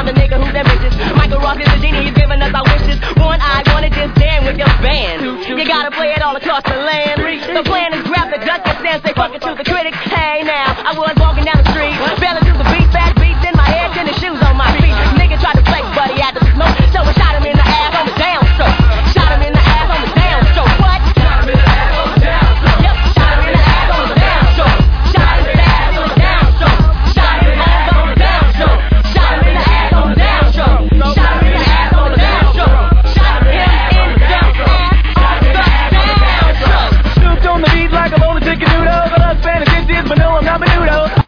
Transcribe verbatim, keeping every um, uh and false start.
I'm the nigga who's ambitious. Michael Ross is the genie, he's giving us our wishes. One eye wanna just jam with your band. You gotta play it all across the land. The plan is grab the Dutch and say fuck it to the critics. Hey now, I was born